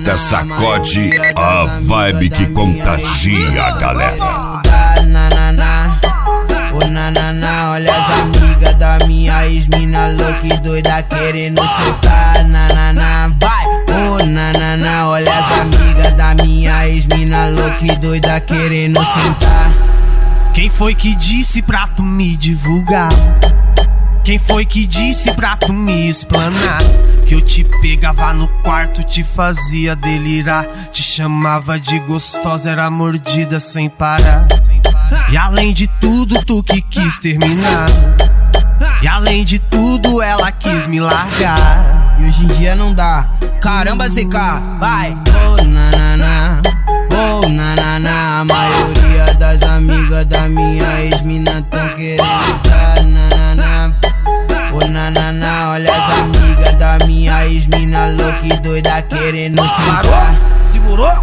Carreta sacode a vibe que contagia a galera. Nanana, olha as amigas da minha ex-mina louca e doida querendo soltar. Nanana, vai, nanana, olha as amigas da minha ex-mina louca e doida querendo sentar. Quem foi que disse pra tu me divulgar? Quem foi que disse pra tu me explanar? Que eu te pegava no quarto, te fazia delirar, te chamava de gostosa, era mordida sem parar. E além de tudo, tu que quis terminar. E além de tudo, ela quis me largar. E hoje em dia não dá. Caramba, CK, vai. Nanana, nanana. A maioria das amigas da minha ex-mina tão querendo dar. Nanana, nanana. Olha as amigas da minha ex-mina louca e doida querendo sentar. Segurou?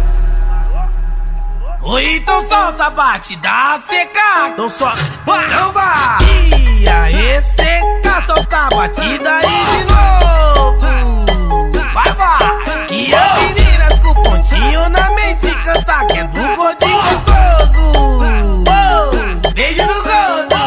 Oi, então solta a batida, CK. Então só, não vai. E aí, CK, solta a batida aí de novo. Vai, que as meninas com pontinho na mente canta que é do gordinho gostoso. Beijo do gordo.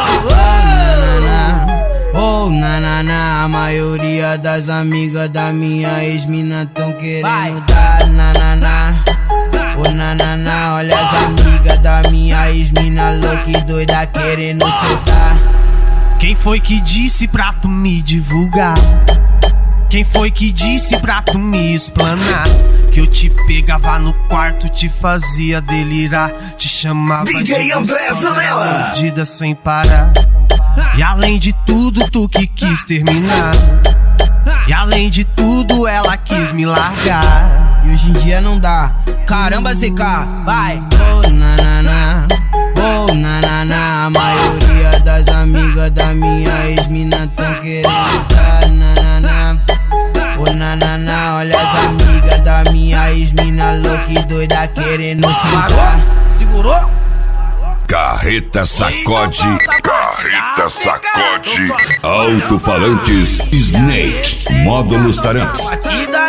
Nanana, a maioria das amigas da minha ex-mina tão querendo dar. Nanana, nanana, olha as amigas da minha ex-mina louca e doida querendo soltar. Quem foi que disse pra tu me divulgar? Quem foi que disse pra tu me explanar? Que eu te pegava no quarto, te fazia delirar, te chamava DJ de gostosa, mordida sem parar. E além de tudo, tu que quis terminar. E além de tudo, ela quis me largar. E hoje em dia não dá. Caramba, CK, vai. Nanana, nanana. A maioria das amigas da minha ex-mina tão querendo dar. Nanana, nanana. Olha as amigas da minha ex-mina louca e doida querendo sentar. Segurou? Carreta sacode, carreta sacode. Alto-falantes Snake, módulos taramps. Batida